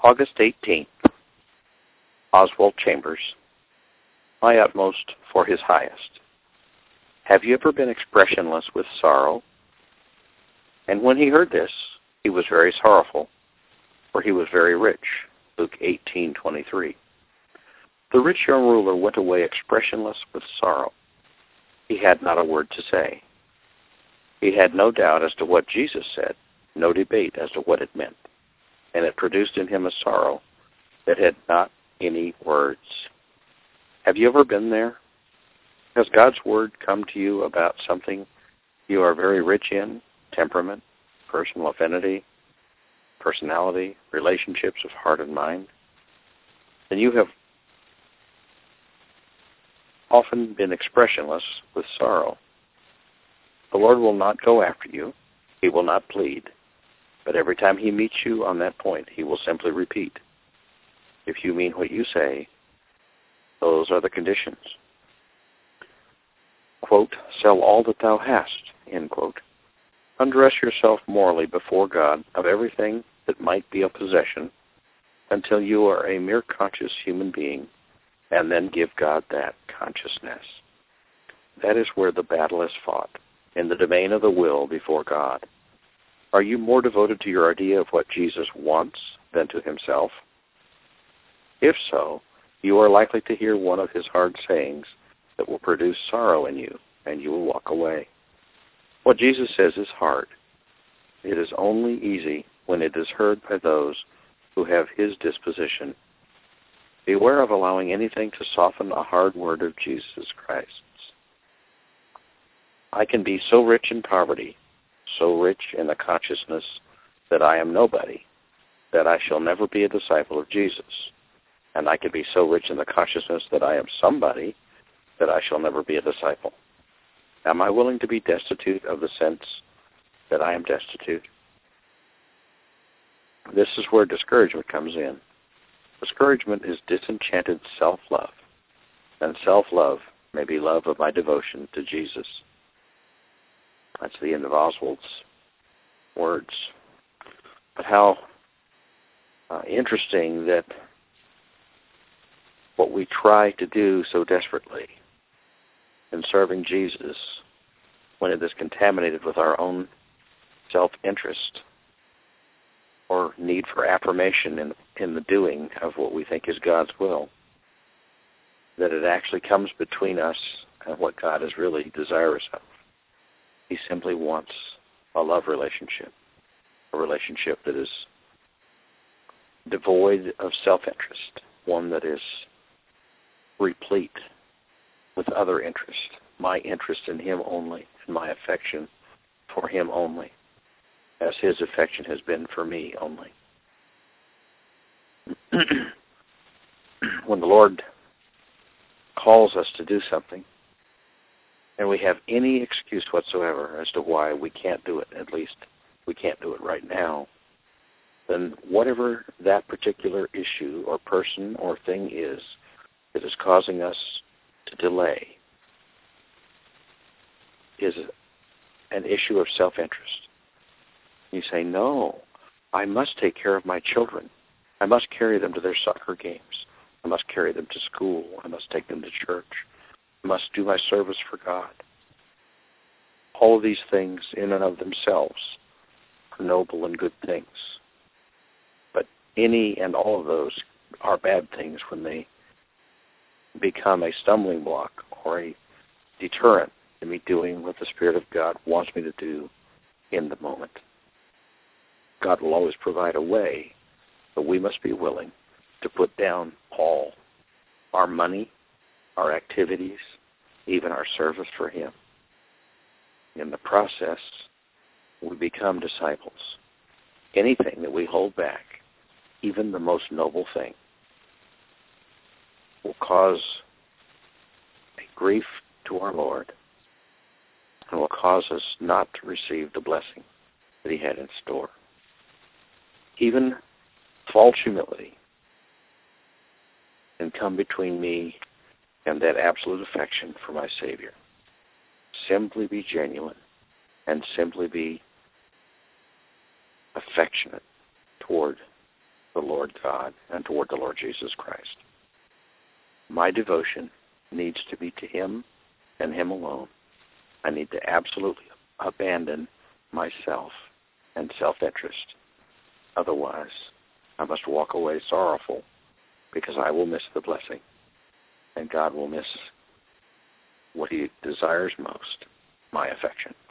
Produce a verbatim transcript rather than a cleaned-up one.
August eighteenth, Oswald Chambers, my utmost for his highest. Have you ever been expressionless with sorrow? And when he heard this, he was very sorrowful, for he was very rich. Luke eighteen twenty-three. The rich young ruler went away expressionless with sorrow. He had not a word to say. He had no doubt as to what Jesus said, no debate as to what it meant, and it produced in him a sorrow that had not any words. Have you ever been there? Has God's word come to you about something you are very rich in? Temperament, personal affinity, personality, relationships of heart and mind? Then you have often been expressionless with sorrow. The Lord will not go after you. He will not plead. But every time he meets you on that point, he will simply repeat, if you mean what you say, those are the conditions. Quote, sell all that thou hast, end quote. Undress yourself morally before God of everything that might be a possession until you are a mere conscious human being, and then give God that consciousness. That is where the battle is fought, in the domain of the will before God. Are you more devoted to your idea of what Jesus wants than to himself? If so, you are likely to hear one of his hard sayings that will produce sorrow in you, and you will walk away. What Jesus says is hard. It is only easy when it is heard by those who have his disposition. Beware of allowing anything to soften a hard word of Jesus Christ's. I can be so rich in poverty, so rich in the consciousness that I am nobody, that I shall never be a disciple of Jesus. And I can be so rich in the consciousness that I am somebody, that I shall never be a disciple. Am I willing to be destitute of the sense that I am destitute? This is where discouragement comes in. Discouragement is disenchanted self-love, and self-love may be love of my devotion to Jesus. That's the end of Oswald's words. But how uh, interesting that what we try to do so desperately in serving Jesus, when it is contaminated with our own self-interest or need for affirmation in, in the doing of what we think is God's will, that it actually comes between us and what God is really desirous of. He simply wants a love relationship, a relationship that is devoid of self-interest, one that is replete with other interest, my interest in him only, and my affection for him only, as his affection has been for me only. When the Lord calls us to do something, and we have any excuse whatsoever as to why we can't do it, at least we can't do it right now, then whatever that particular issue or person or thing is that is causing us to delay is an issue of self-interest. You say, no, I must take care of my children. I must carry them to their soccer games. I must carry them to school. I must take them to church. I must do my service for God. All of these things in and of themselves are noble and good things. But any and all of those are bad things when they become a stumbling block or a deterrent to me doing what the Spirit of God wants me to do in the moment. God will always provide a way, but we must be willing to put down all our money, our activities, even our service for him. In the process, we become disciples. Anything that we hold back, even the most noble thing, will cause a grief to our Lord and will cause us not to receive the blessing that he had in store. Even false humility can come between me and that absolute affection for my Savior. Simply be genuine and simply be affectionate toward the Lord God and toward the Lord Jesus Christ. My devotion needs to be to him and him alone. I need to absolutely abandon myself and self-interest. Otherwise, I must walk away sorrowful because I will miss the blessing, and God will miss what he desires most, my affection.